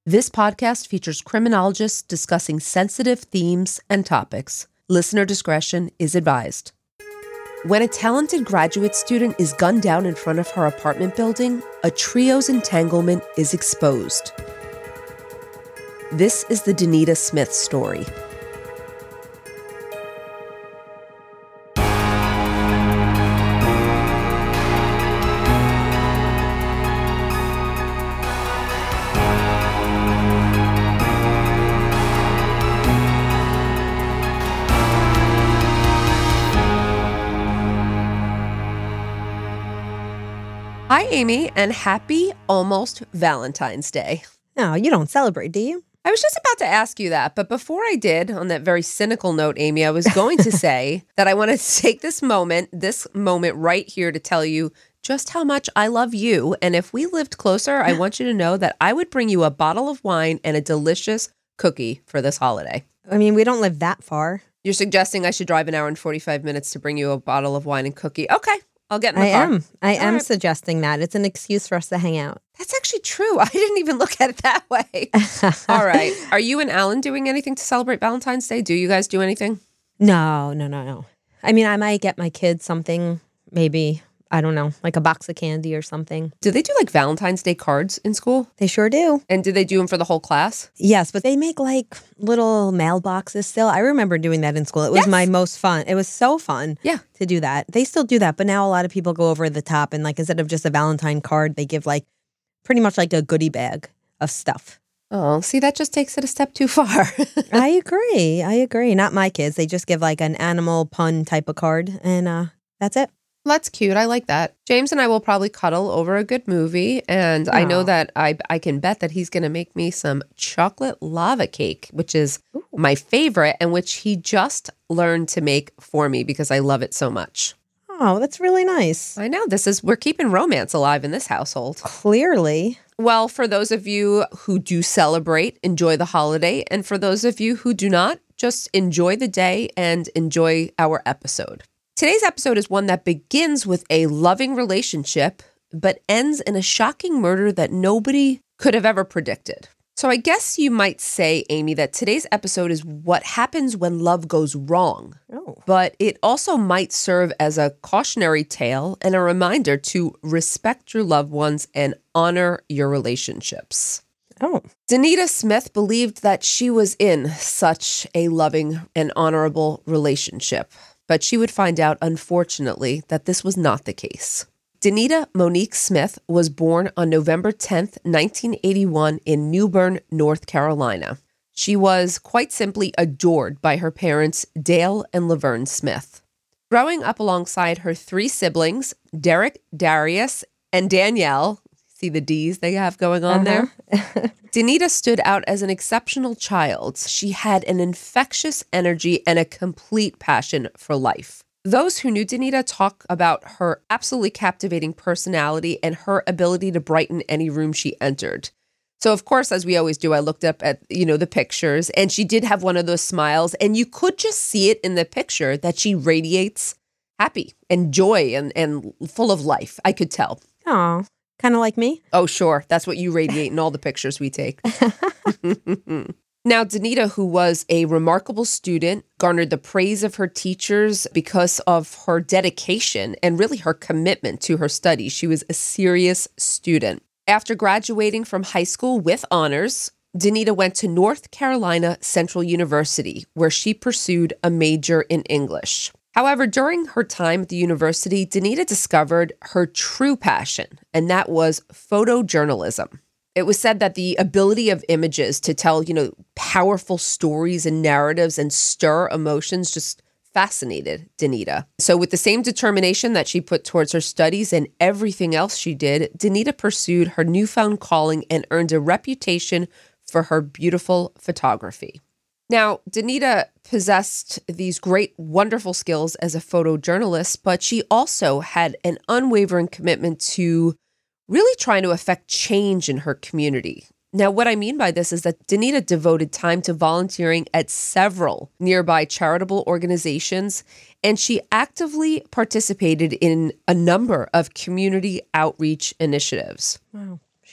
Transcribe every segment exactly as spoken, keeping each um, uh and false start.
This podcast features criminologists discussing sensitive themes and topics. Listener discretion is advised. When a talented graduate student is gunned down in front of her apartment building, a trio's entanglement is exposed. This is the Danita Smith story. Hi, Amy, and happy almost Valentine's Day. No, you don't celebrate, do you? I was just about to ask you that, but before I did, on that very cynical note, Amy, I was going to say that I want to take this moment, this moment right here to tell you just how much I love you. And if we lived closer, I want you to know that I would bring you a bottle of wine and a delicious cookie for this holiday. I mean, we don't live that far. You're suggesting I should drive an hour and forty-five minutes to bring you a bottle of wine and cookie. Okay. I'll get in the I car. am. I All am right. suggesting that. It's an excuse for us to hang out. That's actually true. I didn't even look at it that way. All right. Are you and Alan doing anything to celebrate Valentine's Day? Do you guys do anything? No, no, no, no. I mean, I might get my kids something, maybe, I don't know, like a box of candy or something. Do they do like Valentine's Day cards in school? They sure do. And do they do them for the whole class? Yes, but they make like little mailboxes still. I remember doing that in school. It was Yes. my most fun. It was so fun Yeah. to do that. They still do that, but now a lot of people go over the top and like instead of just a Valentine card, they give like pretty much like a goodie bag of stuff. Oh, see, that just takes it a step too far. I agree. I agree. Not my kids. They just give like an animal pun type of card and uh, that's it. That's cute. I like that. James and I will probably cuddle over a good movie. And I know Aw. that I I can bet that he's going to make me some chocolate lava cake, which is Ooh. my favorite and which he just learned to make for me because I love it so much. Oh, that's really nice. I know. This is, we're keeping romance alive in this household. Clearly. Well, for those of you who do celebrate, enjoy the holiday. And for those of you who do not, just enjoy the day and enjoy our episode. Today's episode is one that begins with a loving relationship, but ends in a shocking murder that nobody could have ever predicted. So I guess you might say, Amy, that today's episode is what happens when love goes wrong. Oh. But it also might serve as a cautionary tale and a reminder to respect your loved ones and honor your relationships. Oh. Danita Smith believed that she was in such a loving and honorable relationship, but she would find out, unfortunately, that this was not the case. Danita Monique Smith was born on November tenth, nineteen eighty-one in New Bern, North Carolina. She was quite simply adored by her parents, Dale and Laverne Smith. Growing up alongside her three siblings, Derek, Darius, and Danielle, see the D's they have going on Uh-huh. there? Danita stood out as an exceptional child. She had an infectious energy and a complete passion for life. Those who knew Danita talk about her absolutely captivating personality and her ability to brighten any room she entered. So, of course, as we always do, I looked up at, you know, the pictures, and she did have one of those smiles, and you could just see it in the picture that she radiates happy and joy and, and full of life. I could tell. Oh, kind of like me. Oh, sure. That's what you radiate in all the pictures we take. Now, Danita, who was a remarkable student, garnered the praise of her teachers because of her dedication and really her commitment to her studies. She was a serious student. After graduating from high school with honors, Danita went to North Carolina Central University, where she pursued a major in English. However, during her time at the university, Danita discovered her true passion, and that was photojournalism. It was said that the ability of images to tell, you know, powerful stories and narratives and stir emotions just fascinated Danita. So with the same determination that she put towards her studies and everything else she did, Danita pursued her newfound calling and earned a reputation for her beautiful photography. Now, Danita possessed these great, wonderful skills as a photojournalist, but she also had an unwavering commitment to really trying to affect change in her community. Now, what I mean by this is that Danita devoted time to volunteering at several nearby charitable organizations, and she actively participated in a number of community outreach initiatives. Wow. She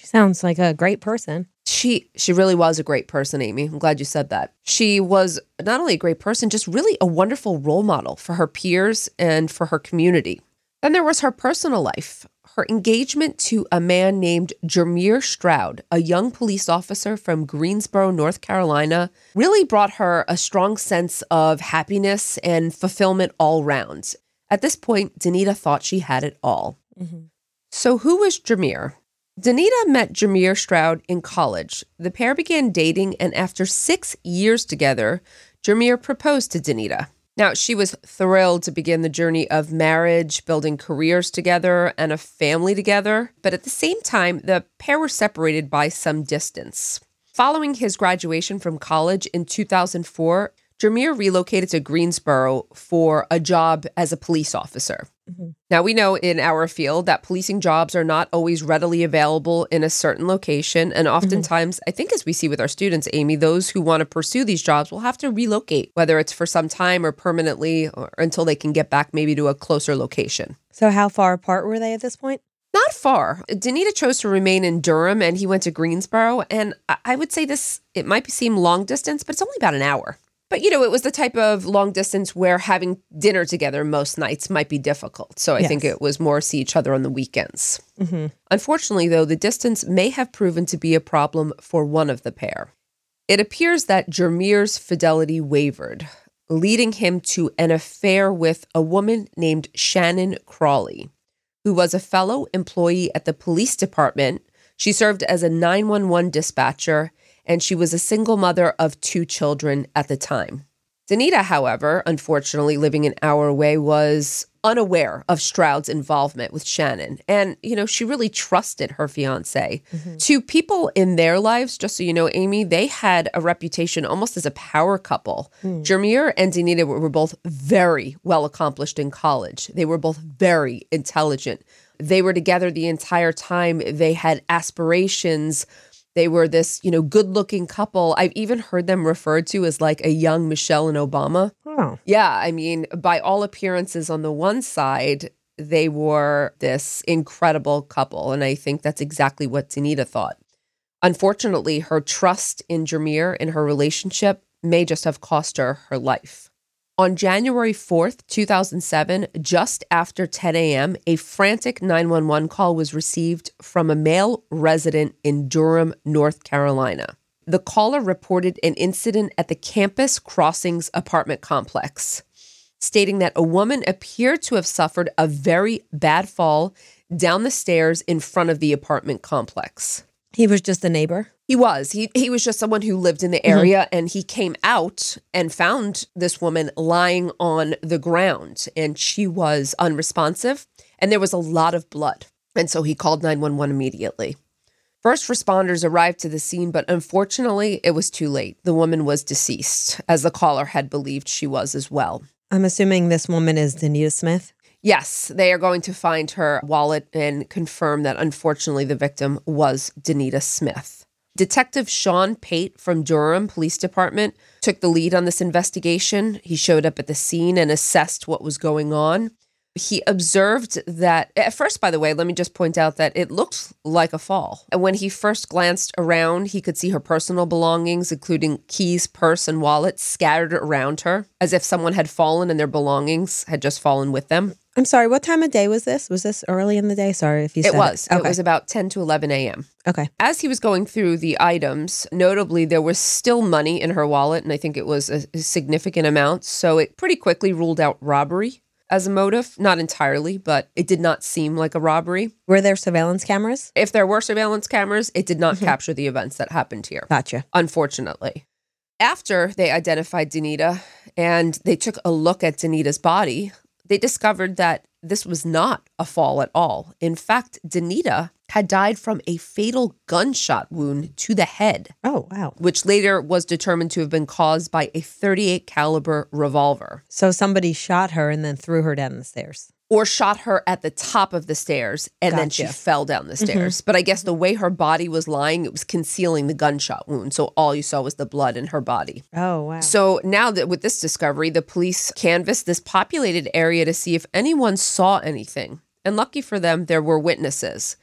She sounds like a great person. She she really was a great person, Amy. I'm glad you said that. She was not only a great person, just really a wonderful role model for her peers and for her community. Then there was her personal life. Her engagement to a man named Jermier Stroud, a young police officer from Greensboro, North Carolina, really brought her a strong sense of happiness and fulfillment all round. At this point, Danita thought she had it all. Mm-hmm. So who was Jermier? Danita met Jermier Stroud in college. The pair began dating, and after six years together, Jermier proposed to Danita. Now, she was thrilled to begin the journey of marriage, building careers together, and a family together. But at the same time, the pair were separated by some distance. Following his graduation from college in two thousand four, Jermier relocated to Greensboro for a job as a police officer. Mm-hmm. Now, we know in our field that policing jobs are not always readily available in a certain location. And oftentimes, mm-hmm. I think as we see with our students, Amy, those who want to pursue these jobs will have to relocate, whether it's for some time or permanently, or until they can get back maybe to a closer location. So how far apart were they at this point? Not far. Danita chose to remain in Durham, and he went to Greensboro. And I would say this, it might seem long distance, but it's only about an hour. But, you know, it was the type of long distance where having dinner together most nights might be difficult. So I yes. think it was more see each other on the weekends. Mm-hmm. Unfortunately, though, the distance may have proven to be a problem for one of the pair. It appears that Jermier's fidelity wavered, leading him to an affair with a woman named Shannon Crawley, who was a fellow employee at the police department. She served as a nine one one dispatcher, and she was a single mother of two children at the time. Danita, however, unfortunately living an hour away, was unaware of Stroud's involvement with Shannon. And, you know, she really trusted her fiancé. Mm-hmm. To people in their lives, just so you know, Amy, they had a reputation almost as a power couple. Mm. Jermier and Danita were both very well accomplished in college. They were both very intelligent. They were together the entire time. They had aspirations. They were this, you know, good-looking couple. I've even heard them referred to as like a young Michelle and Obama. Oh. Yeah, I mean, by all appearances on the one side, they were this incredible couple. And I think that's exactly what Danita thought. Unfortunately, her trust in Jermier and her relationship may just have cost her her life. On January fourth, two thousand seven, just after ten a.m., a frantic nine one one call was received from a male resident in Durham, North Carolina. The caller reported an incident at the Campus Crossings apartment complex, stating that a woman appeared to have suffered a very bad fall down the stairs in front of the apartment complex. He was just a neighbor? He was. He he was just someone who lived in the area, mm-hmm. and he came out and found this woman lying on the ground, and she was unresponsive, and there was a lot of blood. And so he called nine one one immediately. First responders arrived to the scene, but unfortunately, it was too late. The woman was deceased, as the caller had believed she was as well. I'm assuming this woman is Danita Smith? Yes, they are going to find her wallet and confirm that, unfortunately, the victim was Danita Smith. Detective Sean Pate from Durham Police Department took the lead on this investigation. He showed up at the scene and assessed what was going on. He observed that, at first, by the way, let me just point out that it looked like a fall. And when he first glanced around, he could see her personal belongings, including keys, purse, and wallet, scattered around her, as if someone had fallen and their belongings had just fallen with them. I'm sorry, what time of day was this? Was this early in the day? Sorry if you said it. was. It, okay. It was about ten to eleven a.m. Okay. As he was going through the items, notably, there was still money in her wallet, and I think it was a, a significant amount. So it pretty quickly ruled out robbery as a motive. Not entirely, but it did not seem like a robbery. Were there surveillance cameras? If there were surveillance cameras, it did not mm-hmm. capture the events that happened here. Gotcha. Unfortunately. After they identified Danita and they took a look at Danita's body, they discovered that this was not a fall at all. In fact, Danita had died from a fatal gunshot wound to the head. Oh, wow. Which later was determined to have been caused by a thirty-eight caliber revolver. So somebody shot her and then threw her down the stairs. Or shot her at the top of the stairs, and gotcha. Then she fell down the stairs. Mm-hmm. But I guess the way her body was lying, it was concealing the gunshot wound. So all you saw was the blood in her body. Oh, wow. So now that with this discovery, the police canvassed this populated area to see if anyone saw anything. And lucky for them, there were witnesses.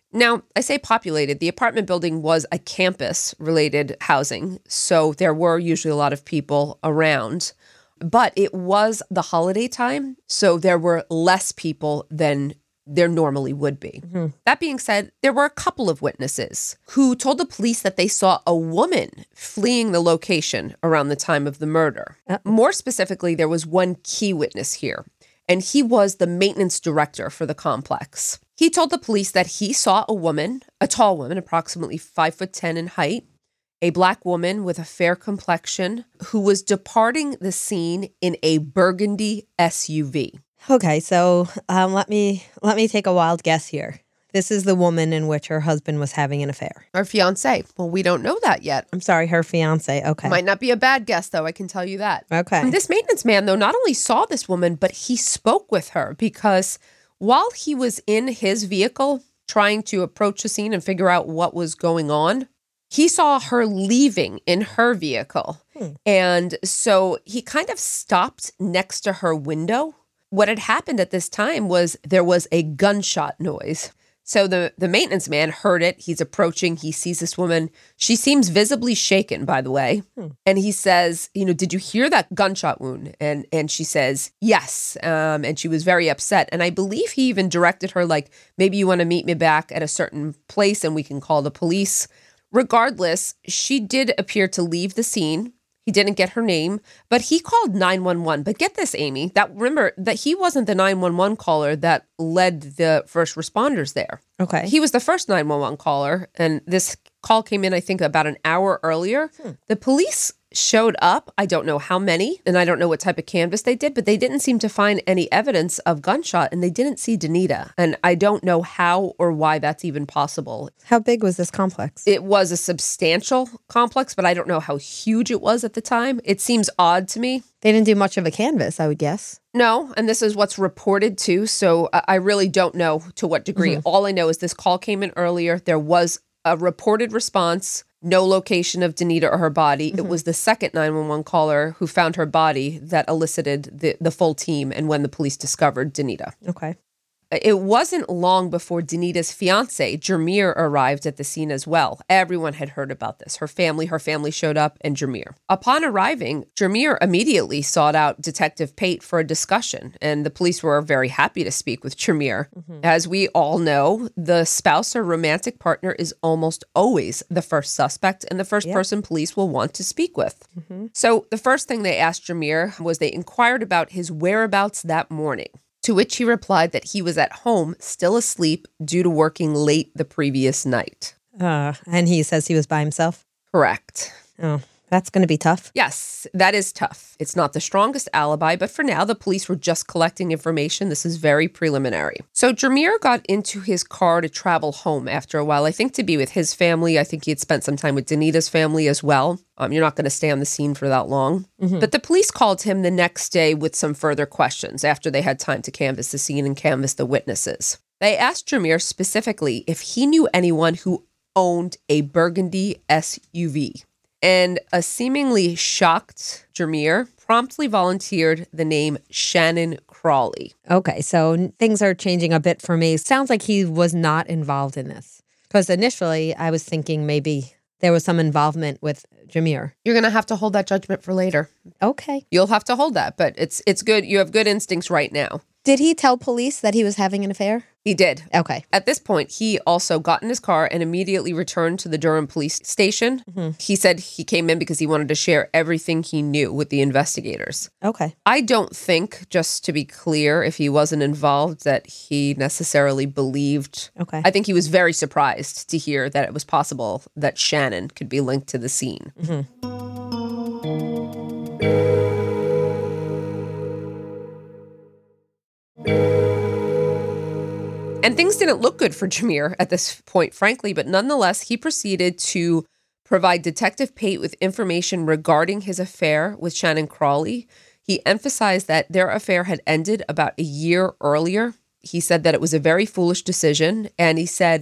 Now, I say populated. The apartment building was a campus-related housing, so there were usually a lot of people around. But it was the holiday time, so there were less people than there normally would be. Mm-hmm. That being said, there were a couple of witnesses who told the police that they saw a woman fleeing the location around the time of the murder. Uh- More specifically, there was one key witness here, and he was the maintenance director for the complex. He told the police that he saw a woman, a tall woman, approximately five foot ten in height, a black woman with a fair complexion who was departing the scene in a burgundy S U V. Okay, so um, let me let me take a wild guess here. This is the woman in which her husband was having an affair. Her fiance. Well, we don't know that yet. I'm sorry, her fiance. Okay. Might not be a bad guess, though. I can tell you that. Okay. And this maintenance man, though, not only saw this woman, but he spoke with her because while he was in his vehicle trying to approach the scene and figure out what was going on, he saw her leaving in her vehicle. Hmm. And so he kind of stopped next to her window. What had happened at this time was there was a gunshot noise. So the, the maintenance man heard it. He's approaching. He sees this woman. She seems visibly shaken, by the way. Hmm. And he says, you know, did you hear that gunshot wound? And and she says, yes. Um, and she was very upset. And I believe he even directed her, like, maybe you want to meet me back at a certain place and we can call the police. Regardless, she did appear to leave the scene. He didn't get her name, but he called nine one one. But get this, Amy, that remember that he wasn't the nine one one caller that led the first responders there. Okay. He was the first nine one one caller, and this call came in, I think, about an hour earlier. Hmm. The police showed up. I don't know how many, and I don't know what type of canvas they did, but they didn't seem to find any evidence of gunshot, and they didn't see Danita. And I don't know how or why that's even possible. How big was this complex? It was a substantial complex, but I don't know how huge it was at the time. It seems odd to me. They didn't do much of a canvas, I would guess. No, and this is what's reported too, so I really don't know to what degree. Mm-hmm. All I know is this call came in earlier. There was a reported response. No location of Danita or her body. Mm-hmm. It was the second nine one one caller who found her body that elicited the, the full team and when the police discovered Danita. Okay. It wasn't long before Danita's fiance, Jermier, arrived at the scene as well. Everyone had heard about this. Her family, her family showed up, and Jermier. Upon arriving, Jermier immediately sought out Detective Pate for a discussion, and the police were very happy to speak with Jermier. Mm-hmm. As we all know, the spouse or romantic partner is almost always the first suspect and the first yep. person police will want to speak with. Mm-hmm. So the first thing they asked Jermier was they inquired about his whereabouts that morning. To which he replied that he was at home, still asleep, due to working late the previous night. Uh, and he says he was by himself? Correct. Oh, that's going to be tough. Yes, that is tough. It's not the strongest alibi, but for now, the police were just collecting information. This is very preliminary. So Jermier got into his car to travel home after a while, I think to be with his family. I think he had spent some time with Danita's family as well. Um, you're not going to stay on the scene for that long. Mm-hmm. But the police called him the next day with some further questions after they had time to canvass the scene and canvass the witnesses. They asked Jermier specifically if he knew anyone who owned a burgundy S U V. And a seemingly shocked Jermier promptly volunteered the name Shannon Crawley. Okay, so things are changing a bit for me. Sounds like he was not involved in this. Because initially, I was thinking maybe there was some involvement with Jermier. You're going to have to hold that judgment for later. Okay. You'll have to hold that, but it's it's good. You have good instincts right now. Did he tell police that he was having an affair? He did. Okay. At this point, he also got in his car and immediately returned to the Durham police station. Mm-hmm. He said he came in because he wanted to share everything he knew with the investigators. Okay. I don't think, just to be clear, if he wasn't involved, that he necessarily believed. Okay. I think he was very surprised to hear that it was possible that Shannon could be linked to the scene. Mm-hmm. And things didn't look good for Jermier at this point, frankly, but nonetheless, he proceeded to provide Detective Pate with information regarding his affair with Shannon Crawley. He emphasized that their affair had ended about a year earlier. He said that it was a very foolish decision, and he said,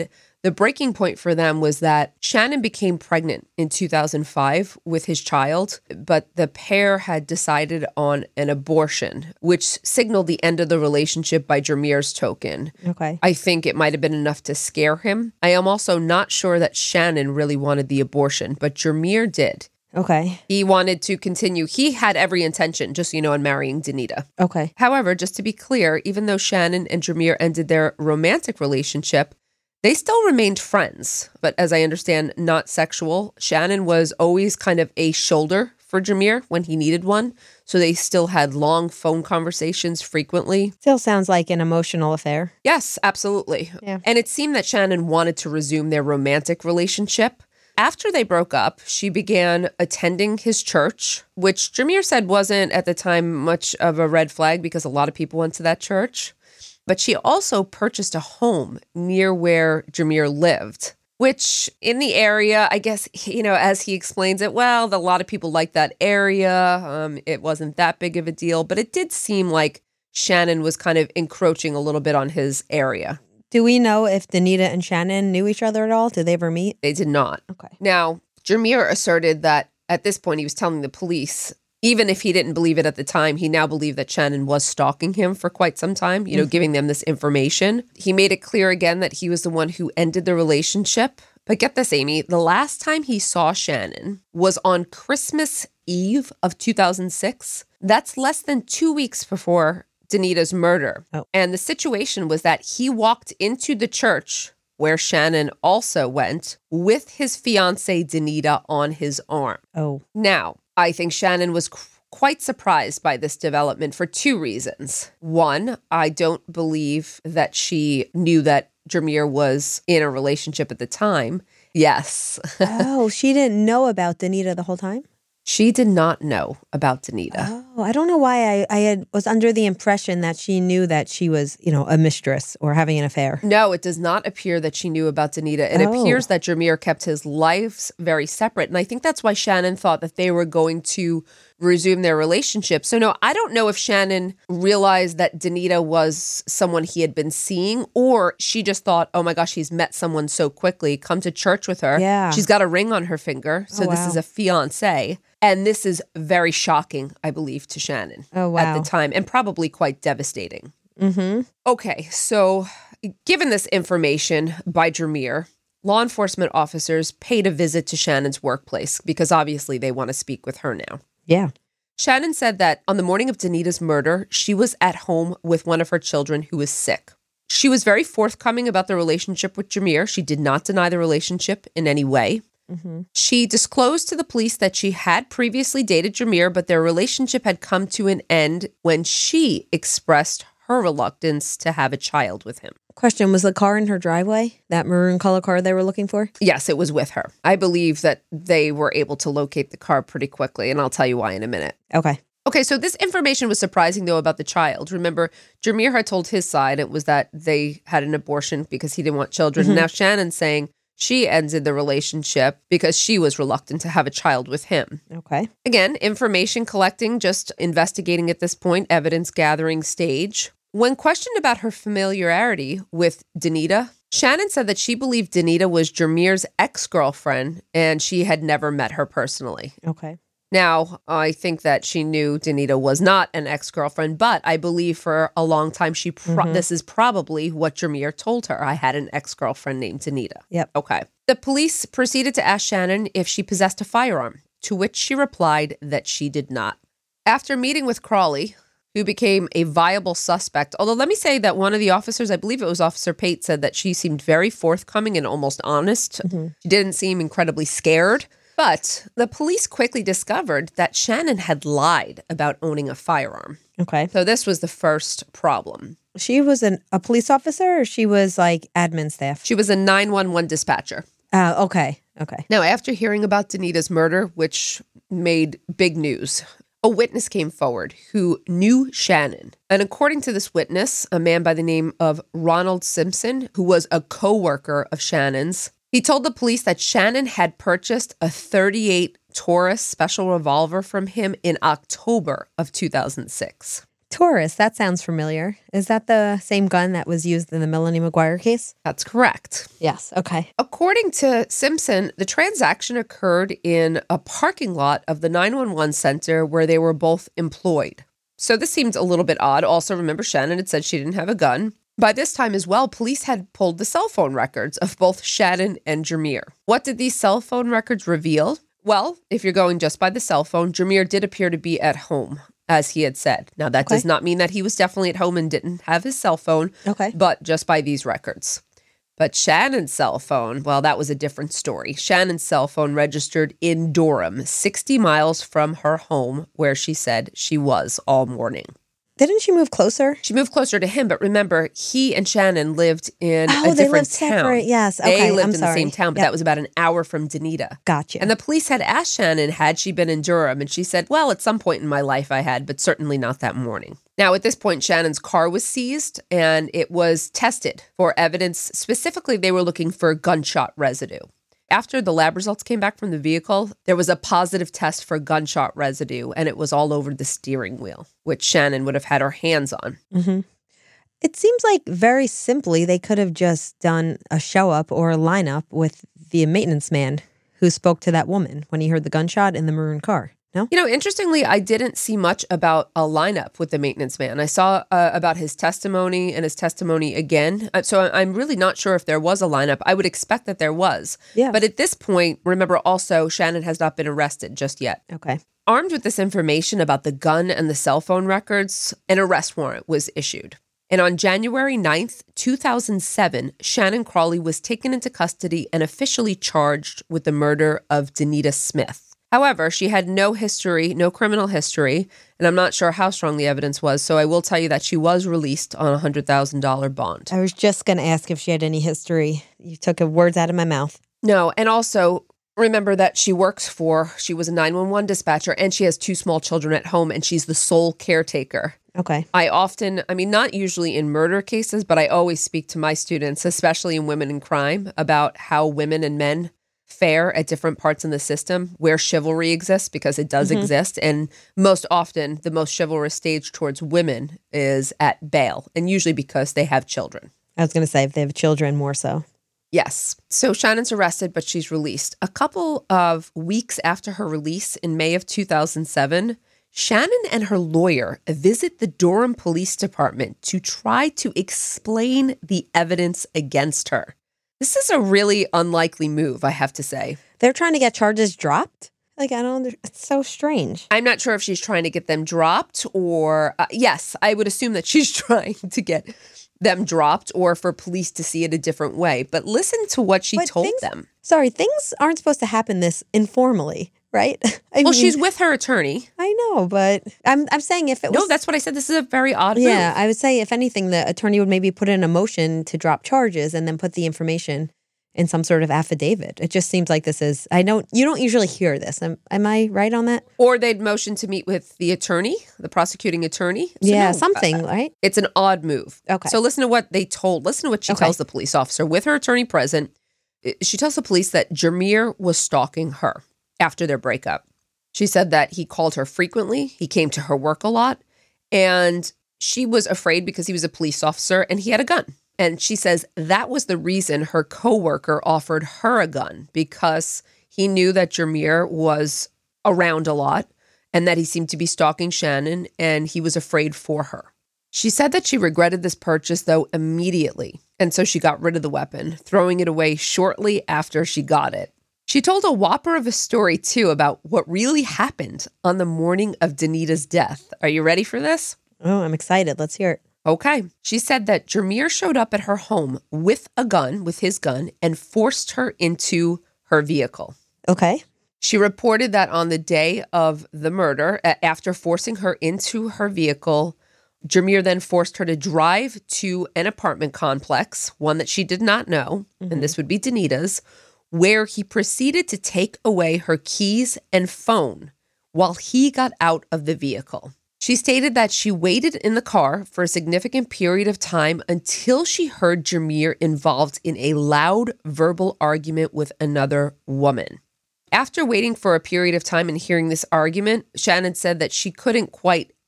The breaking point for them was that Shannon became pregnant in two thousand five with his child, but the pair had decided on an abortion, which signaled the end of the relationship by Jameer's token. Okay. I think it might have been enough to scare him. I am also not sure that Shannon really wanted the abortion, but Jameer did. Okay. He wanted to continue. He had every intention, just so you know, in marrying Danita. Okay. However, just to be clear, even though Shannon and Jameer ended their romantic relationship, they still remained friends. But as I understand, not sexual. Shannon was always kind of a shoulder for Jameer when he needed one. So they still had long phone conversations frequently. Still sounds like an emotional affair. Yes, absolutely. Yeah. And it seemed that Shannon wanted to resume their romantic relationship. After they broke up, she began attending his church, which Jameer said wasn't at the time much of a red flag because a lot of people went to that church. But she also purchased a home near where Jameer lived, which in the area, I guess, you know, as he explains it, well, a lot of people like that area. Um, it wasn't that big of a deal, but it did seem like Shannon was kind of encroaching a little bit on his area. Do we know if Danita and Shannon knew each other at all? Did they ever meet? They did not. Okay. Now, Jameer asserted that at this point he was telling the police, even if he didn't believe it at the time, he now believed that Shannon was stalking him for quite some time, you know, mm-hmm. giving them this information. He made it clear again that he was the one who ended the relationship. But get this, Amy, the last time he saw Shannon was on Christmas Eve of two thousand six. That's less than two weeks before Danita's murder. Oh. And the situation was that he walked into the church where Shannon also went with his fiancée Danita on his arm. Oh. Now, I think Shannon was qu- quite surprised by this development for two reasons. One, I don't believe that she knew that Jameer was in a relationship at the time. Yes. Oh, she didn't know about Danita the whole time? She did not know about Danita. Oh, I don't know why I, I had was under the impression that she knew that she was, you know, a mistress or having an affair. No, it does not appear that she knew about Danita. It Oh. appears that Jameer kept his lives very separate. And I think that's why Shannon thought that they were going to resume their relationship. So no, I don't know if Shannon realized that Danita was someone he had been seeing, or she just thought, oh my gosh, he's met someone so quickly. Come to church with her. Yeah. She's got a ring on her finger. So Oh, this wow. is a fiance. And this is very shocking, I believe, to Shannon Oh, wow. at the time, and probably quite devastating. Mm-hmm. Okay, so given this information by Jameer, law enforcement officers paid a visit to Shannon's workplace because obviously they want to speak with her now. Yeah. Shannon said that on the morning of Danita's murder, she was at home with one of her children who was sick. She was very forthcoming about the relationship with Jameer. She did not deny the relationship in any way. Mm-hmm. She disclosed to the police that she had previously dated Jameer, but their relationship had come to an end when she expressed her reluctance to have a child with him. Question, was the car in her driveway? That maroon color car they were looking for? Yes, it was with her. I believe that they were able to locate the car pretty quickly, and I'll tell you why in a minute. Okay. Okay, so this information was surprising, though, about the child. Remember, Jameer had told his side it was that they had an abortion because he didn't want children. Mm-hmm. Now Shannon's saying she ended the relationship because she was reluctant to have a child with him. Okay. Again, information collecting, just investigating at this point, evidence gathering stage. When questioned about her familiarity with Danita, Shannon said that she believed Danita was Jameer's ex-girlfriend and she had never met her personally. Okay. Now, I think that she knew Danita was not an ex-girlfriend, but I believe for a long time, she pro- Mm-hmm. this is probably what Jameer told her. I had an ex-girlfriend named Danita. Yep. Okay. The police proceeded to ask Shannon if she possessed a firearm, to which she replied that she did not. After meeting with Crawley, who became a viable suspect, although let me say that one of the officers, I believe it was Officer Pate, said that she seemed very forthcoming and almost honest. Mm-hmm. She didn't seem incredibly scared. But the police quickly discovered that Shannon had lied about owning a firearm. Okay. So this was the first problem. She was an, a police officer or she was like admin staff? She was a nine one one dispatcher. Uh, okay. Okay. Now, after hearing about Danita's murder, which made big news, a witness came forward who knew Shannon. And according to this witness, a man by the name of Ronald Simpson, who was a co-worker of Shannon's, he told the police that Shannon had purchased a thirty-eight Taurus special revolver from him in October of two thousand six. Taurus, that sounds familiar. Is that the same gun that was used in the Melanie McGuire case? That's correct. Yes, okay. According to Simpson, the transaction occurred in a parking lot of the nine one one center where they were both employed. So this seemed a little bit odd. Also, remember, Shannon had said she didn't have a gun. By this time as well, police had pulled the cell phone records of both Shannon and Jameer. What did these cell phone records reveal? Well, if you're going just by the cell phone, Jameer did appear to be at home, as he had said. Now, that Okay. does not mean that he was definitely at home and didn't have his cell phone, Okay. but just by these records. But Shannon's cell phone, well, that was a different story. Shannon's cell phone registered in Durham, sixty miles from her home, where she said she was all morning. Didn't she move closer? She moved closer to him, but remember, he and Shannon lived in Oh, a they different lived town. separate. Yes, They okay, lived I'm in sorry. the same town, but Yep. that was about an hour from Danita. Gotcha. And the police had asked Shannon, had she been in Durham? And she said, well, at some point in my life I had, but certainly not that morning. Now, at this point, Shannon's car was seized and it was tested for evidence. Specifically, they were looking for gunshot residue. After the lab results came back from the vehicle, there was a positive test for gunshot residue, and it was all over the steering wheel, which Shannon would have had her hands on. Mm-hmm. It seems like very simply they could have just done a show up or a lineup with the maintenance man who spoke to that woman when he heard the gunshot in the maroon car. No? You know, interestingly, I didn't see much about a lineup with the maintenance man. I saw uh, about his testimony and his testimony again. Uh, so I- I'm really not sure if there was a lineup. I would expect that there was. Yeah. But at this point, remember also, Shannon has not been arrested just yet. Okay. Armed with this information about the gun and the cell phone records, an arrest warrant was issued. And on January ninth, two thousand seven, Shannon Crawley was taken into custody and officially charged with the murder of Danita Smith. However, she had no history, no criminal history, and I'm not sure how strong the evidence was, so I will tell you that she was released on a one hundred thousand dollars bond. I was just going to ask if she had any history. You took words out of my mouth. No, and also remember that she works for, she was a nine one one dispatcher, and she has two small children at home, and she's the sole caretaker. Okay. I often, I mean, not usually in murder cases, but I always speak to my students, especially in women in crime, about how women and men fare at different parts in the system where chivalry exists, because it does Mhm. exist. And most often, the most chivalrous stage towards women is at bail, and usually because they have children. I was going to say if they have children more so. Yes. So Shannon's arrested, but she's released. A couple of weeks after her release in May of two thousand seven, Shannon and her lawyer visit the Durham Police Department to try to explain the evidence against her. This is a really unlikely move, I have to say. They're trying to get charges dropped? Like, I don't, it's so strange. I'm not sure if she's trying to get them dropped or, uh, yes, I would assume that she's trying to get them dropped or for police to see it a different way. But listen to what she But told things- them. Sorry, things aren't supposed to happen this informally, right? I Well, mean, she's with her attorney. I know, but I'm I'm saying if it was No, that's what I said. This is a very odd yeah, move. I would say if anything, the attorney would maybe put in a motion to drop charges and then put the information in some sort of affidavit. It just seems like this is. I don't. You don't usually hear this. Am, am I right on that? Or they'd motion to meet with the attorney, the prosecuting attorney. So yeah, no, something, uh, right? It's an odd move. Okay. So listen to what they told. Listen to what she Okay. tells the police officer with her attorney present. I- She tells the police that Jameer was stalking her after their breakup. She said that he called her frequently. He came to her work a lot. And she was afraid because he was a police officer and he had a gun. And she says that was the reason her coworker offered her a gun, because he knew that Jameer was around a lot and that he seemed to be stalking Shannon, and he was afraid for her. She said that she regretted this purchase, though, immediately. And so she got rid of the weapon, throwing it away shortly after she got it. She told a whopper of a story, too, about what really happened on the morning of Danita's death. Are you ready for this? Oh, I'm excited. Let's hear it. Okay. She said that Jameer showed up at her home with a gun, with his gun, and forced her into her vehicle. Okay. She reported that on the day of the murder, a- after forcing her into her vehicle, Jameer then forced her to drive to an apartment complex, one that she did not know, Mhm. and this would be Danita's, where he proceeded to take away her keys and phone while he got out of the vehicle. She stated that she waited in the car for a significant period of time until she heard Jameer involved in a loud verbal argument with another woman. After waiting for a period of time and hearing this argument, Shannon said that she couldn't quite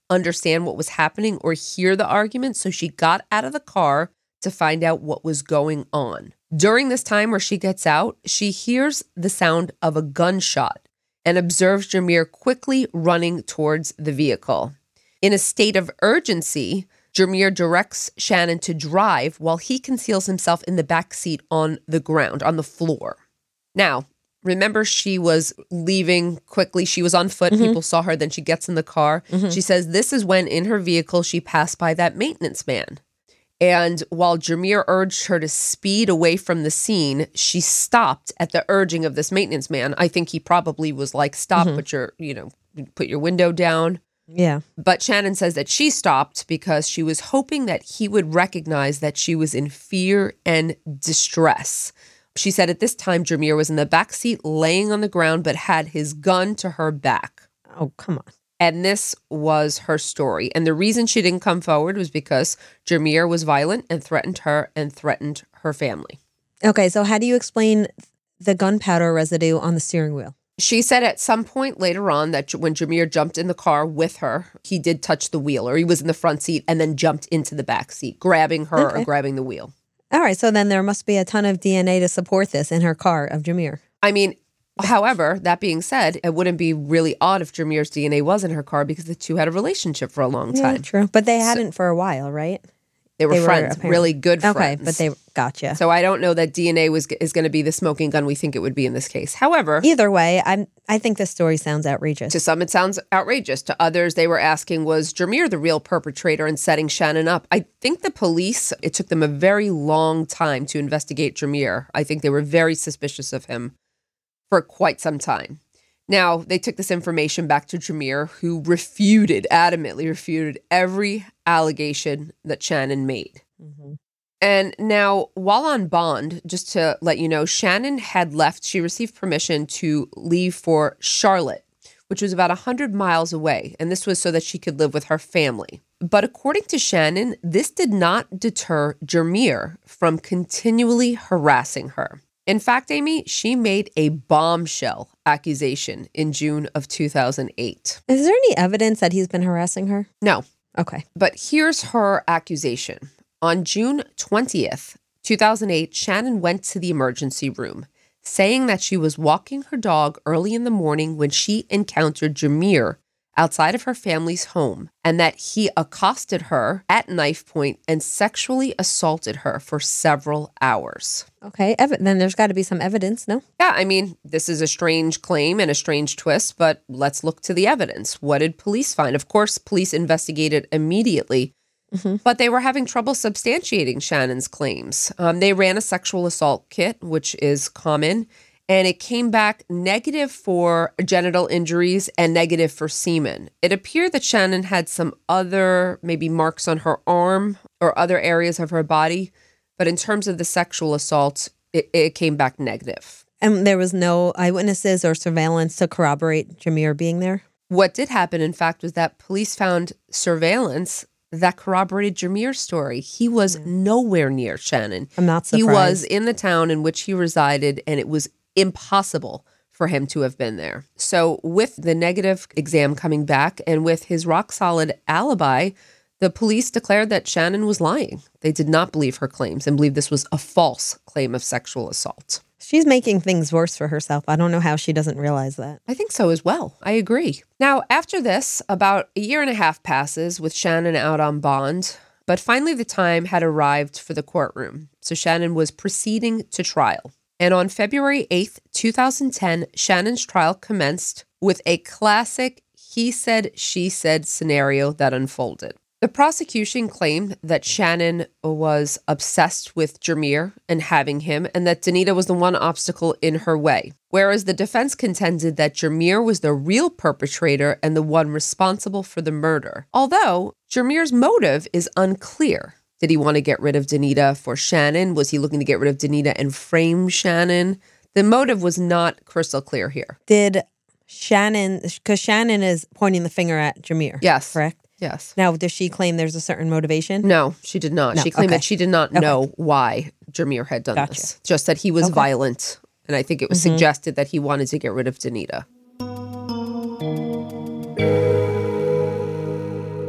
understand what was happening or hear the argument, so she got out of the car to find out what was going on. During this time where she gets out, she hears the sound of a gunshot and observes Jermier quickly running towards the vehicle. In a state of urgency, Jermier directs Shannon to drive while he conceals himself in the back seat on the ground, on the floor. Now, remember, she was leaving quickly. She was on foot. Mm-hmm. People saw her. Then she gets in the car. Mm-hmm. She says this is when in her vehicle she passed by that maintenance man. And while Jermier urged her to speed away from the scene, she stopped at the urging of this maintenance man. I think he probably was like, stop, mm-hmm. put your, you know, put your window down. Yeah. But Shannon says that she stopped because she was hoping that he would recognize that she was in fear and distress. She said at this time, Jermier was in the back seat laying on the ground, but had his gun to her back. Oh, come on. And this was her story. And the reason she didn't come forward was because Jermier was violent and threatened her and threatened her family. Okay, so how do you explain the gunpowder residue on the steering wheel? She said at some point later on that when Jermier jumped in the car with her, he did touch the wheel, or he was in the front seat and then jumped into the back seat, grabbing her okay. or grabbing the wheel. All right, so then there must be a ton of D N A to support this in her car of Jermier. I mean, however, that being said, it wouldn't be really odd if Jermier's D N A was in her car because the two had a relationship for a long time. Yeah, true. But they hadn't so, for a while, right? They were they friends, were really good friends. Okay, but they gotcha. So I don't know that D N A was is going to be the smoking gun we think it would be in this case. However, either way, I'm I think this story sounds outrageous. To some, it sounds outrageous. To others, they were asking, was Jermier the real perpetrator in setting Shannon up? I think the police, it took them a very long time to investigate Jermier. I think they were very suspicious of him for quite some time. Now, they took this information back to Jermier, who refuted, adamantly refuted every allegation that Shannon made. Mm-hmm. And now, while on bond, just to let you know, Shannon had left, she received permission to leave for Charlotte, which was about one hundred miles away. And this was so that she could live with her family. But according to Shannon, this did not deter Jermier from continually harassing her. In fact, Amy, she made a bombshell accusation in June of two thousand eight. Is there any evidence that he's been harassing her? No. Okay. But here's her accusation. On June twentieth, two thousand eight, Shannon went to the emergency room, saying that she was walking her dog early in the morning when she encountered Jermier outside of her family's home, and that he accosted her at knife point and sexually assaulted her for several hours. Okay, ev- then there's got to be some evidence, no? Yeah, I mean, this is a strange claim and a strange twist, but let's look to the evidence. What did police find? Of course, police investigated immediately, mm-hmm. but they were having trouble substantiating Shannon's claims. Um, they ran a sexual assault kit, which is common, and it came back negative for genital injuries and negative for semen. It appeared that Shannon had some other maybe marks on her arm or other areas of her body, but in terms of the sexual assault, it, it came back negative. And there was no eyewitnesses or surveillance to corroborate Jermier being there? What did happen, in fact, was that police found surveillance that corroborated Jermier's story. He was mm. nowhere near Shannon. I'm not surprised. He was in the town in which he resided, and it was impossible for him to have been there. So with the negative exam coming back and with his rock-solid alibi, the police declared that Shannon was lying. They did not believe her claims and believed this was a false claim of sexual assault. She's making things worse for herself. I don't know how she doesn't realize that. I think so as well. I agree. Now, after this, about a year and a half passes with Shannon out on bond, but finally the time had arrived for the courtroom. So Shannon was proceeding to trial. And on February eighth, two thousand ten, Shannon's trial commenced with a classic he said, she said scenario that unfolded. The prosecution claimed that Shannon was obsessed with Jermier and having him, and that Danita was the one obstacle in her way. Whereas the defense contended that Jermier was the real perpetrator and the one responsible for the murder. Although Jermier's motive is unclear. Did he want to get rid of Danita for Shannon? Was he looking to get rid of Danita and frame Shannon? The motive was not crystal clear here. Did Shannon, because Shannon is pointing the finger at Jermier. Yes. Correct? Yes. Now, does she claim there's a certain motivation? No, she did not. No, she claimed okay. that she did not okay. know why Jermier had done gotcha. this. Just that he was okay. violent. And I think it was mm-hmm. suggested that he wanted to get rid of Danita.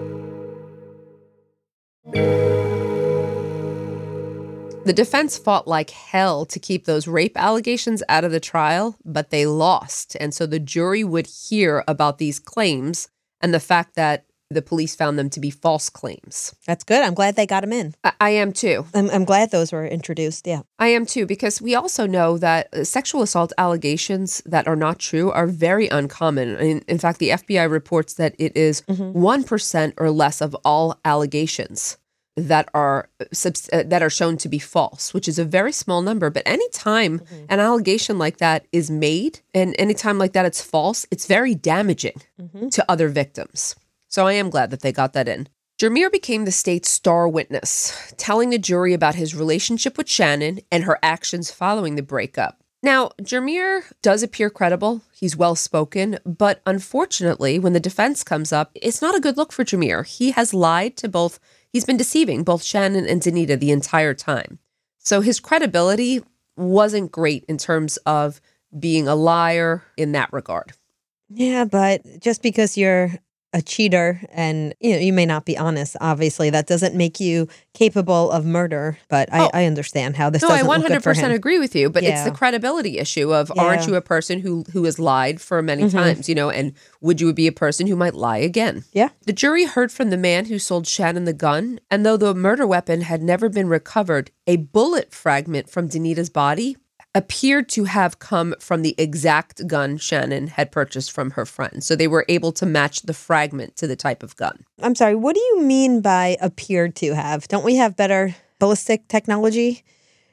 The defense fought like hell to keep those rape allegations out of the trial, but they lost. And so the jury would hear about these claims and the fact that the police found them to be false claims. That's good. I'm glad they got them in. I, I am too. I'm, I'm glad those were introduced. Yeah. I am too, because we also know that sexual assault allegations that are not true are very uncommon. In, in fact, the F B I reports that it is mm-hmm. one percent or less of all allegations that are uh, that are shown to be false, which is a very small number. But anytime mm-hmm. an allegation like that is made, and anytime like that it's false, it's very damaging mm-hmm. to other victims. So I am glad that they got that in. Jermier became the state's star witness, telling the jury about his relationship with Shannon and her actions following the breakup. Now, Jermier does appear credible. He's well-spoken, but unfortunately, when the defense comes up, it's not a good look for Jermier. He has lied to both, he's been deceiving both Shannon and Danita the entire time. So his credibility wasn't great in terms of being a liar in that regard. Yeah, but just because you're a cheater and you know you may not be honest, obviously that doesn't make you capable of murder. But I, oh, I understand how this no, doesn't I one hundred look good for percent him. agree with you, but Yeah. it's the credibility issue of Yeah. aren't you a person who who has lied for many Mhm. times, you know, and would you be a person who might lie again? Yeah. The jury heard from the man who sold Shannon the gun, and though the murder weapon had never been recovered, a bullet fragment from Danita's body appeared to have come from the exact gun Shannon had purchased from her friend. So they were able to match the fragment to the type of gun. I'm sorry, what do you mean by appeared to have? Don't we have better ballistic technology?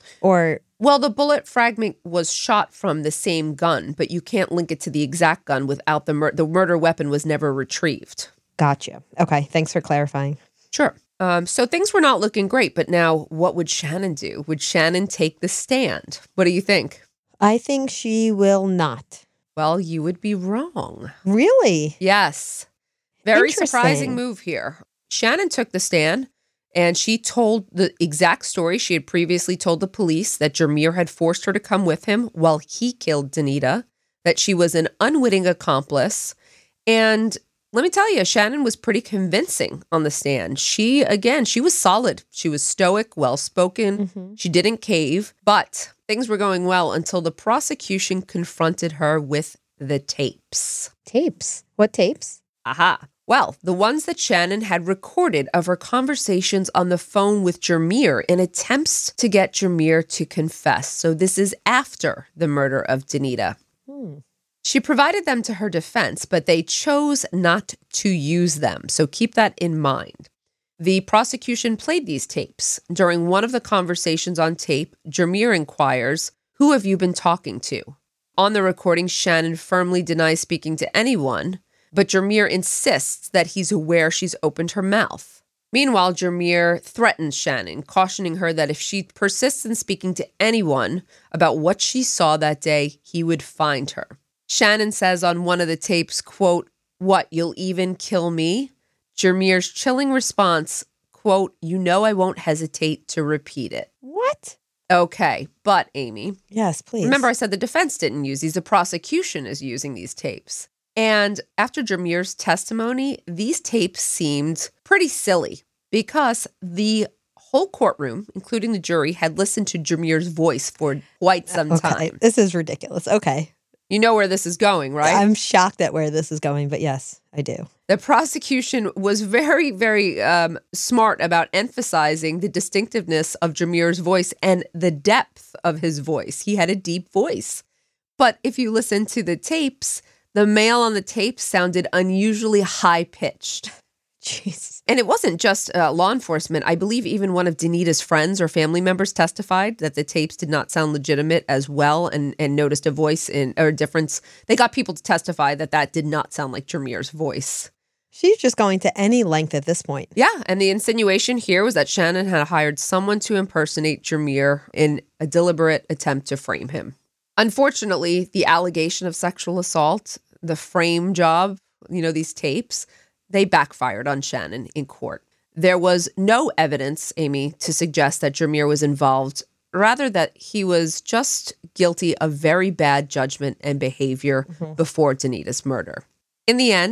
Or Well, the bullet fragment was shot from the same gun, but you can't link it to the exact gun without the mur- the murder weapon was never retrieved. Gotcha. Okay, thanks for clarifying. Sure. Um, so things were not looking great, but now what would Shannon do? Would Shannon take the stand? What do you think? I think she will not. Well, you would be wrong. Really? Yes. Very surprising Interesting. move here. Shannon took the stand and she told the exact story she had previously told the police, that Jermier had forced her to come with him while he killed Danita, that she was an unwitting accomplice. And let me tell you, Shannon was pretty convincing on the stand. She, again, she was solid. She was stoic, well-spoken. Mm-hmm. She didn't cave, but things were going well until the prosecution confronted her with the tapes. Tapes? What tapes? Aha. Well, the ones that Shannon had recorded of her conversations on the phone with Jermier in attempts to get Jermier to confess. So this is after the murder of Danita. Hmm. She provided them to her defense, but they chose not to use them. So keep that in mind. The prosecution played these tapes. During one of the conversations on tape, Jermier inquires, "Who have you been talking to?" On the recording, Shannon firmly denies speaking to anyone, but Jermier insists that he's aware she's opened her mouth. Meanwhile, Jermier threatens Shannon, cautioning her that if she persists in speaking to anyone about what she saw that day, he would find her. Shannon says on one of the tapes, quote, "What, you'll even kill me?" Jermier's chilling response, quote, "You know I won't hesitate to repeat it." What? Okay, but Amy, Yes, please. remember I said the defense didn't use these, the prosecution is using these tapes. And after Jermier's testimony, these tapes seemed pretty silly because the whole courtroom, including the jury, had listened to Jermier's voice for quite some Okay, time. this is ridiculous. Okay. You know where this is going, right? I'm shocked at where this is going, but yes, I do. The prosecution was very, very um, smart about emphasizing the distinctiveness of Jermier's voice and the depth of his voice. He had a deep voice. But if you listen to the tapes, the male on the tape sounded unusually high-pitched. Jeez. And it wasn't just uh, law enforcement. I believe even one of Danita's friends or family members testified that the tapes did not sound legitimate as well, and, and noticed a voice in or a difference. They got people to testify that that did not sound like Jermier's voice. She's just going to any length at this point. Yeah, and the insinuation here was that Shannon had hired someone to impersonate Jermier in a deliberate attempt to frame him. Unfortunately, the allegation of sexual assault, the frame job, you know, these tapes, they backfired on Shannon in court. There was no evidence, Amy, to suggest that Jermier was involved, rather that he was just guilty of very bad judgment and behavior Mm-hmm. before Danita's murder. In the end,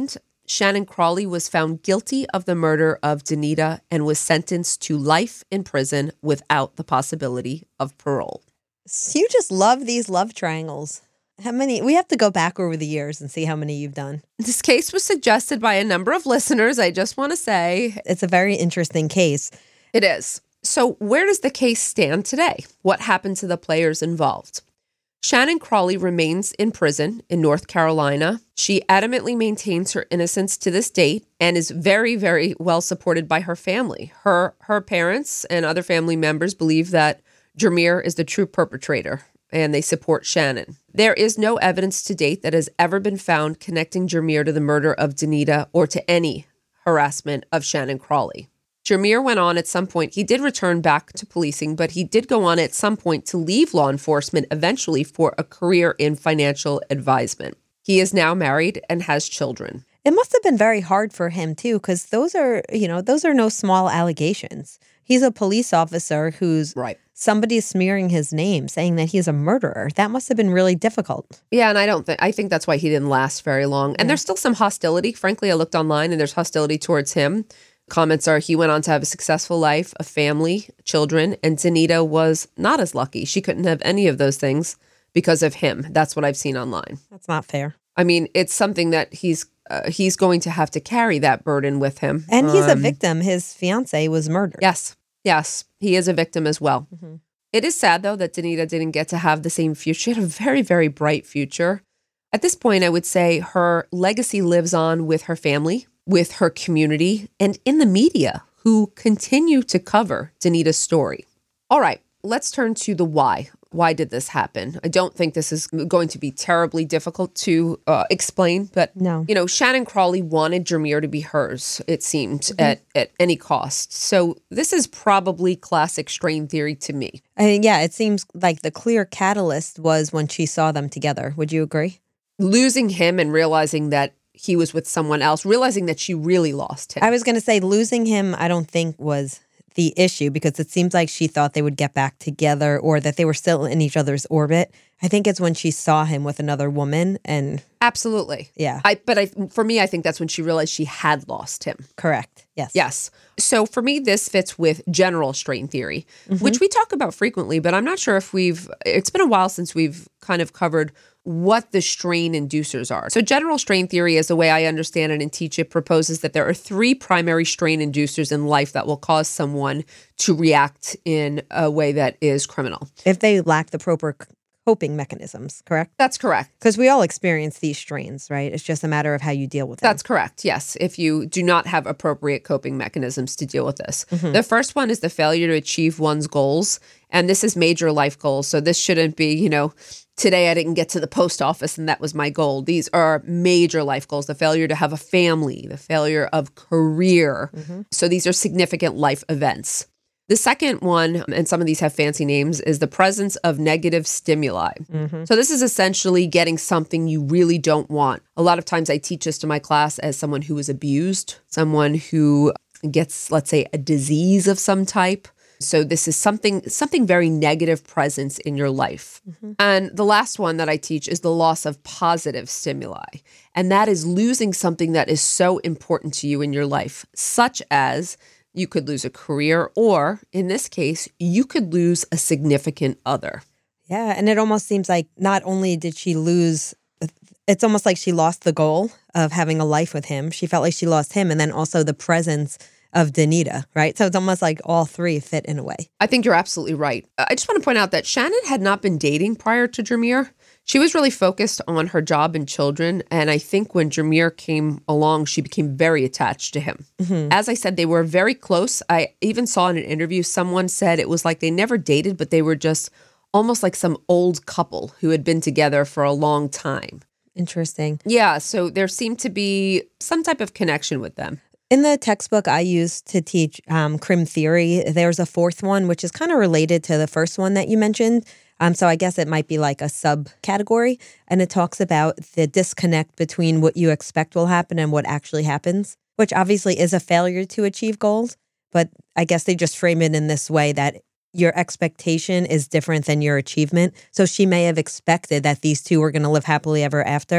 Shannon Crawley was found guilty of the murder of Danita and was sentenced to life in prison without the possibility of parole. So you just love these love triangles. How many? We have to go back over the years and see how many you've done. This case was suggested by a number of listeners, I just want to say. It's a very interesting case. It is. So where does the case stand today? What happened to the players involved? Shannon Crawley remains in prison in North Carolina. She adamantly maintains her innocence to this date and is very, very well supported by her family. Her, her parents and other family members believe that Jermier is the true perpetrator, and they support Shannon. There is no evidence to date that has ever been found connecting Jermier to the murder of Danita or to any harassment of Shannon Crawley. Jermier went on at some point, he did return back to policing, but he did go on at some point to leave law enforcement eventually for a career in financial advisement. He is now married and has children. It must have been very hard for him too, because those are, you know, those are no small allegations. He's a police officer who's right. Somebody smearing his name, saying that he's a murderer. That must have been really difficult. Yeah, and I don't think, I think that's why he didn't last very long. And yeah. There's still some hostility. Frankly, I looked online and there's hostility towards him. Comments are he went on to have a successful life, a family, children, and Danita was not as lucky. She couldn't have any of those things because of him. That's what I've seen online. That's not fair. I mean, it's something that he's uh, he's going to have to carry that burden with him. And he's um, a victim. His fiance was murdered. Yes. Yes. He is a victim as well. Mm-hmm. It is sad, though, that Danita didn't get to have the same future. She had a very, very bright future. At this point, I would say her legacy lives on with her family, with her community, and in the media, who continue to cover Danita's story. All right, let's turn to the why. Why did this happen? I don't think this is going to be terribly difficult to uh, explain, but no. You know, Shannon Crawley wanted Jermier to be hers, it seemed, mm-hmm. at, at any cost. So this is probably classic strain theory to me. I mean, yeah, it seems like the clear catalyst was when she saw them together. Would you agree? Losing him and realizing that he was with someone else, realizing that she really lost him. I was going to say losing him, I don't think was the issue, because it seems like she thought they would get back together or that they were still in each other's orbit. I think it's when she saw him with another woman and... Absolutely. Yeah. I But I, for me, I think that's when she realized she had lost him. Correct. Yes. Yes. So for me, this fits with general strain theory, mm-hmm. which we talk about frequently, but I'm not sure if we've... It's been a while since we've kind of covered what the strain inducers are. So general strain theory, as the way I understand it and teach it, proposes that there are three primary strain inducers in life that will cause someone to react in a way that is criminal. If they lack the proper coping mechanisms, correct? That's correct. Because we all experience these strains, right? It's just a matter of how you deal with them. That's correct, yes. If you do not have appropriate coping mechanisms to deal with this. Mm-hmm. The first one is the failure to achieve one's goals. And this is major life goals. So this shouldn't be, you know, today I didn't get to the post office and that was my goal. These are major life goals. The failure to have a family, the failure of career. Mm-hmm. So these are significant life events. The second one, and some of these have fancy names, is the presence of negative stimuli. Mm-hmm. So this is essentially getting something you really don't want. A lot of times I teach this to my class as someone who is abused, someone who gets, let's say, a disease of some type. So this is something something very negative presence in your life. Mm-hmm. And the last one that I teach is the loss of positive stimuli. And that is losing something that is so important to you in your life, such as you could lose a career, or in this case, you could lose a significant other. Yeah, and it almost seems like not only did she lose, it's almost like she lost the goal of having a life with him. She felt like she lost him, and then also the presence of Danita, right? So it's almost like all three fit in a way. I think you're absolutely right. I just want to point out that Shannon had not been dating prior to Jermier. She was really focused on her job and children. And I think when Jermier came along, she became very attached to him. Mm-hmm. As I said, they were very close. I even saw in an interview, someone said it was like they never dated, but they were just almost like some old couple who had been together for a long time. Interesting. Yeah. So there seemed to be some type of connection with them. In the textbook I used to teach um, crim theory, there's a fourth one, which is kind of related to the first one that you mentioned. Um, so I guess it might be like a subcategory. And it talks about the disconnect between what you expect will happen and what actually happens, which obviously is a failure to achieve goals. But I guess they just frame it in this way that your expectation is different than your achievement. So she may have expected that these two were going to live happily ever after.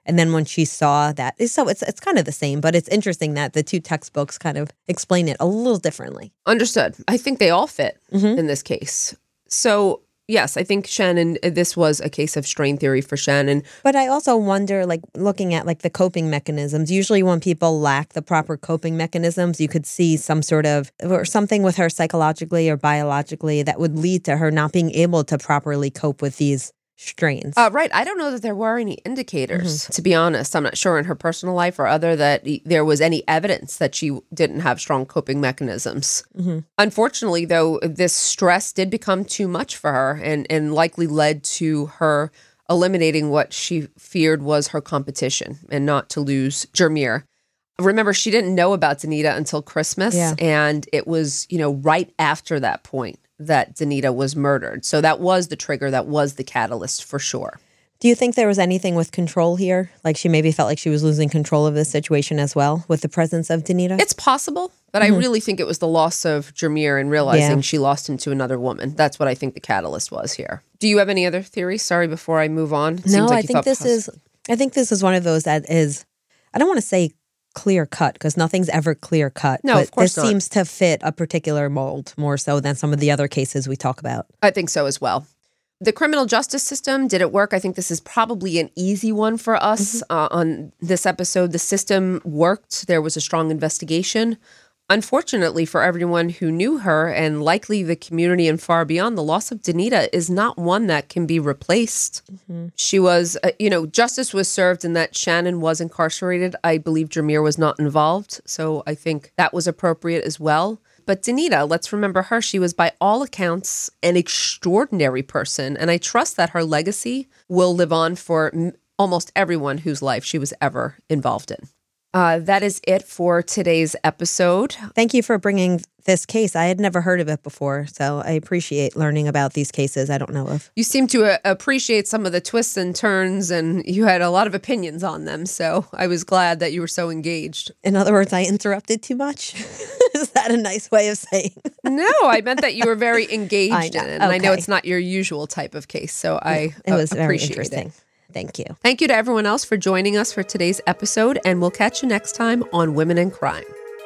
And then when she saw that, so it's it's kind of the same, but it's interesting that the two textbooks kind of explain it a little differently. Understood. I think they all fit Mhm. in this case. So, yes, I think Shannon, this was a case of strain theory for Shannon. But I also wonder, like, looking at, like, the coping mechanisms, usually when people lack the proper coping mechanisms, you could see some sort of, or something with her psychologically or biologically that would lead to her not being able to properly cope with these strains. Uh, right. I don't know that there were any indicators, to be honest. I'm not sure in her personal life or other that y- there was any evidence that she didn't have strong coping mechanisms. Mhm. Unfortunately, though, this stress did become too much for her and, and likely led to her eliminating what she feared was her competition and not to lose Jermier. Remember, she didn't know about Danita until Christmas, Yeah. and it was, you know, right after that point that Danita was murdered. So that was the trigger, that was the catalyst for sure. Do you think there was anything with control here? Like she maybe felt like she was losing control of the situation as well with the presence of Danita? It's possible, but I really think it was the loss of Jermier and realizing Yeah. she lost him to another woman. That's what I think the catalyst was here. Do you have any other theories? Sorry, before I move on. It No, seems like I you think thought this pos- is I think this is one of those that is, I don't want to say clear cut because nothing's ever clear cut. No, but of course this not. seems to fit a particular mold more so than some of the other cases we talk about. I think so as well. The criminal justice system, did it work? I think this is probably an easy one for us uh, on this episode. The system worked. There was a strong investigation. Unfortunately for everyone who knew her and likely the community and far beyond, the loss of Danita is not one that can be replaced. She was, uh, you know, justice was served in that Shannon was incarcerated. I believe Jermier was not involved. So I think that was appropriate as well. But Danita, let's remember her. She was by all accounts an extraordinary person. And I trust that her legacy will live on for m- almost everyone whose life she was ever involved in. Uh, that is it for today's episode. Thank you for bringing this case. I had never heard of it before, so I appreciate learning about these cases I don't know of. You seem to uh, appreciate some of the twists and turns, and you had a lot of opinions on them. So I was glad that you were so engaged. In other words, I interrupted too much. Is that a nice way of saying? No, I meant that you were very engaged I in know. it. And I know Okay. it's not your usual type of case. So I It was uh, very appreciate interesting. it. Thank you. Thank you to everyone else for joining us for today's episode, and we'll catch you next time on Women in Crime.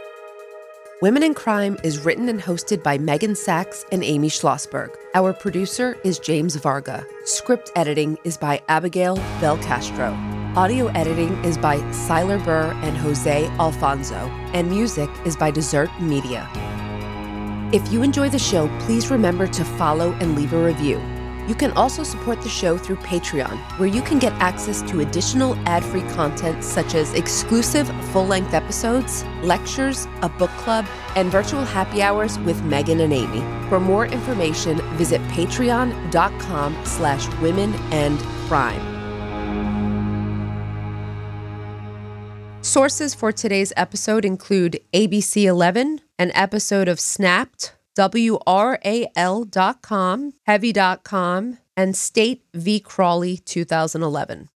Women in Crime is written and hosted by Megan Sachs and Amy Schlossberg. Our producer is James Varga. Script editing is by Abigail Belcastro. Audio editing is by Siler Burr and Jose Alfonso. And music is by Desert Media. If you enjoy the show, please remember to follow and leave a review. You can also support the show through Patreon, where you can get access to additional ad-free content such as exclusive full-length episodes, lectures, a book club, and virtual happy hours with Megan and Amy. For more information, visit patreon.com slash women and crime. Sources for today's episode include A B C eleven, an episode of Snapped, W R A L dot com, Heavy dot com, and State v. Crawley two thousand eleven.